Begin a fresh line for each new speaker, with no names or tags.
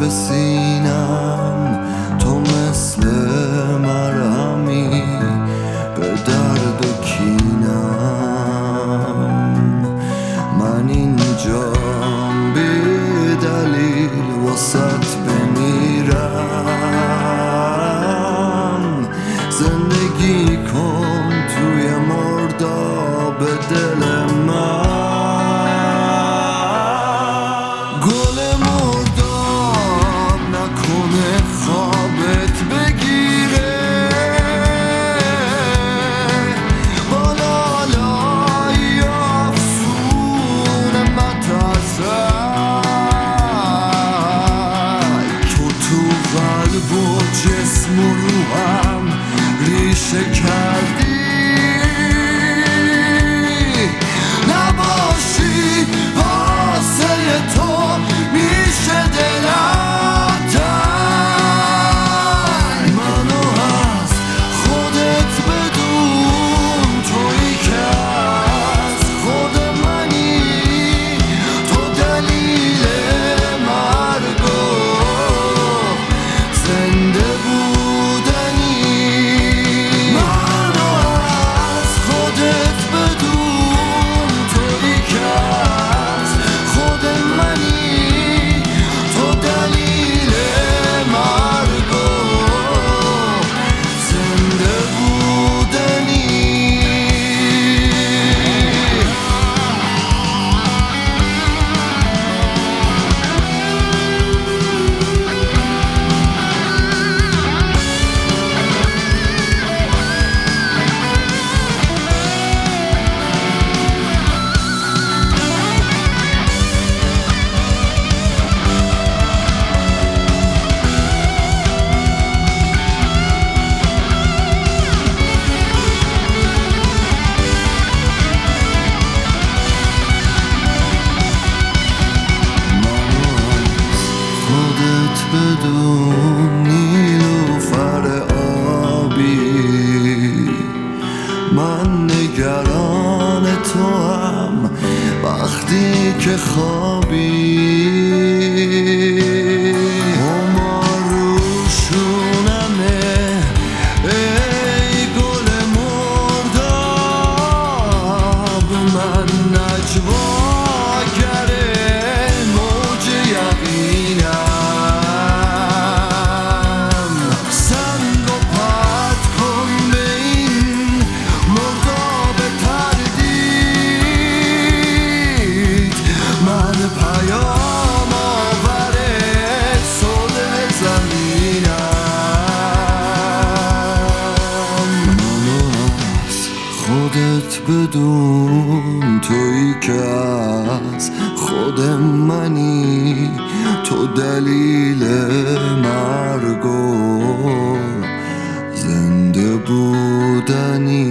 به سینم، تو مثل مرهمی به درد و کینم. من اینجام بی دلیل واسط بمیرم. زندگی کن توی مرداب دل من. گل مرداب نکنه خوابت بگیره، با لالای افسون مترسک. تو قلب و جسم و روحم ریشه کردی. نباشی واسه تو میشه دلم تنگ. منو از خودت بدون، تویی که از خود منی. تو دلیل مرگ و زنده بودنی. منو از خودت بدون، تویی که از خود منی. تو دلیل مرگ و زنده بودنی. خودت بدون نیلوفر آبی. من نگران تو هم وقتی که خوابی. ما روشونمه ای گل مرداب. من نجواگره موج یقینم. سنگ و پرت کن به این مرداب تردید. من پیام آور صلح زمینم. منو از خودت بدون، تویی که از خود منی. تو دلیل مرگ و زنده بودنی.